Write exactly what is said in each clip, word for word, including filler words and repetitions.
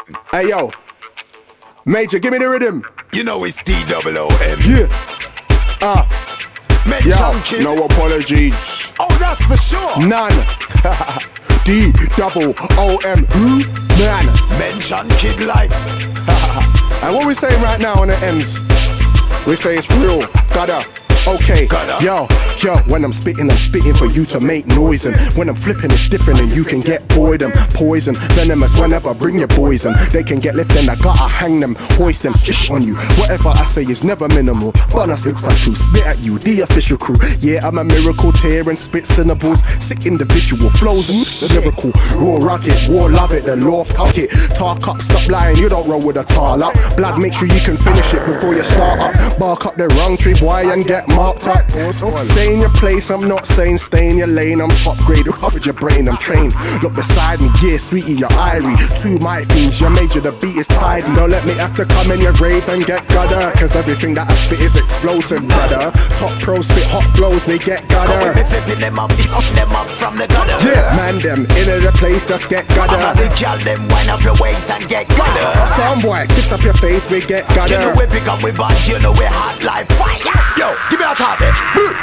Hey yo, Major, give me the rhythm. You know it's D O O M. Yeah. Ah. Mention Kid. No apologies. Oh, that's for sure. None. D double O M. Who? Man. Mention Kid like. And what we saying right now on the ends? We say it's real. Gotta. Okay, Gotta. yo, yo, when I'm spitting, I'm spitting for you to make noise. And when I'm flipping, it's different and you can get bored. I'm poison, venomous whenever I bring your poison. They can get left and I gotta hang them, hoist them, ish on you. Whatever I say is never minimal. Bonus looks like to spit at you, the official crew. Yeah, I'm a miracle, tear and spit syllables. Sick individual flows and the lyrical. Raw rocket, war love it, the law fuck it. Talk up, stop lying, you don't roll with a tar up. Blood, make sure you can finish it before you start up. Bark up the wrong tree, boy, and get marked up. Stay in your place, I'm not saying stay in your lane. I'm top grade, recovered your brain, I'm trained. Look beside me, yeah, sweetie, you're irie. Two my things, your major, the beat is tidy. Don't let me have to come in your grave and get gutter. Cause everything that I spit is explosive, brother. Top pro spit hot flows, they get gutter. Be flipping them up, up them up from the gutter. Yeah, man, them into the place, just get gutter. The girl them wind up your waist and get gutter. Some boy, fix up your face, we get gutter. You know we pick up, we bad, you know we hot like fire. Yo, give me a top there.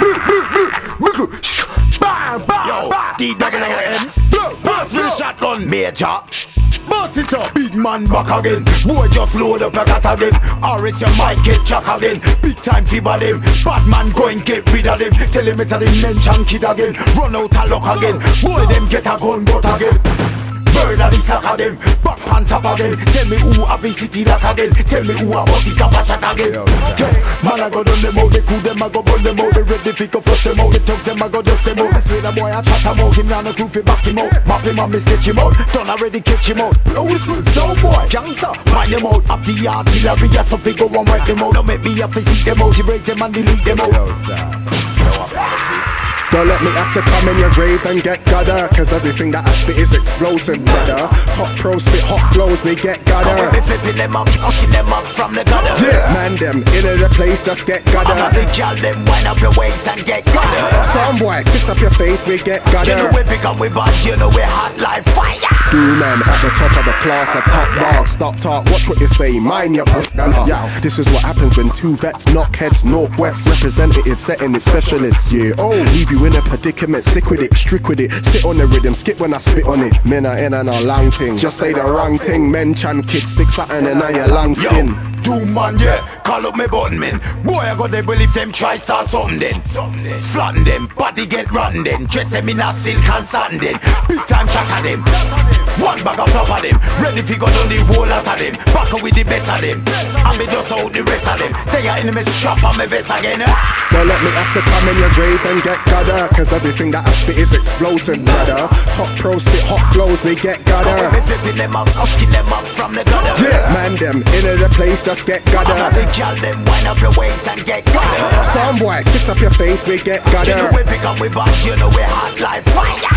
Yo, D O O M. Pass with the shotgun, Major. Boss it up, big man back again. Boy just load up a gat again. Or it's your mic get chuck again. Big time fever them. Bad man go and get rid of them. Tell him it's a mention Kid again. Run out a lock again. Boy them get a gun but again. Bird of the sack of them, back on top again. Tell me who a city lock again. Tell me who a bossy cap a shot again. Yo, man I go down them out, they cool them, I go burn them out. They ready fi go flush them out, the thugs them I go dust them out. I swear the boy I chat him out, him down the crew fi back him out. Map him on me sketch him out, done already catch him out. Blow his foot, so boy, gangster, find them out. Up the artillery, yes so fi go and wipe them out. Don't make me have to see them out, erase them and delete them out. Yo, stop. No apology. Don't let me have to come in your grave and get gutter. Cause everything that I spit is explosive, brother. Top pro spit hot flows, we get gutter. Be flipping them up, knocking them up from the gutter. Yeah, man, them into the place, just get gutter. The girl them wind up your waist and get gutter. Some boy, fix up your face, we get gutter. You know we pick up, we bad, you know we hot like fire. Do man at the top of the class, a top dog. Stop talk, watch what you say, mind your yeah. This is what happens when two vets knock heads. Northwest representative setting it specialist. Yeah, oh, leave you in a predicament, sick with it, strict with it. Sit on the rhythm, skip when I spit on it. Men are in and a long thing, just say the wrong thing. Mention Kid, stick something in your long skin. Yo. Do man, yeah, call up me button men. Boy, I got they believe them try start something then. Flatten them, body get rotten then. Dress them in a silk and satin then. Big time shot at them. One bag of top of them. Ready fi go down the whole lot of them. Back up with the best of them. And me just out the rest of them. They are enemies strap on me vest again. Don't let me have to come in your grave and get gutter. Cause everything that I spit is explosive, brother. Top pro spit hot flows, we get gutter. Be flipping them up, knocking them up from the gutter. Yeah, man, them into the place, just get gutter. The girl them wind up your waist and get gutter. Some boy, fix up your face, we get gutter. You know we pick up, we bad, you know we hot like fire.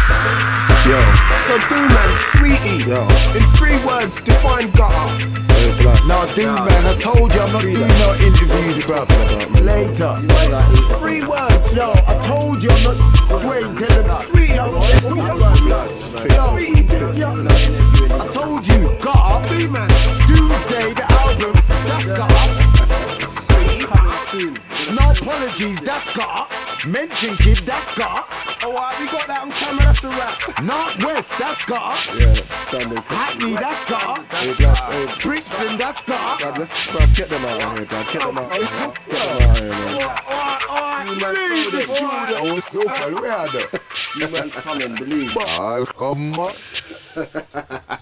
Yo. So do man, sweetie, Yo. in three words, define gutter. Now do man, I told you I'm not doing no interviews, bro. Later. Three words, yo, I told you I'm not. Wait, tell them three. Yo, I told you, gutter. Three man, Doomsday, the album, that's gutter. No apologies, that's gutter. Mention Kid, that's gutter. Oh, alright, we got that on camera, that's a wrap. Northwest, that's gutter. Yeah, standing. Hackney, that's gutter. Hey, blood, hey. Brixton, that's gutter. God, let's bruv, get them out of here, bruv. Get them out of here. Get them out of here, man. Alright, alright, leave this I was so far, where are they? You man's coming, believe. I'll come out.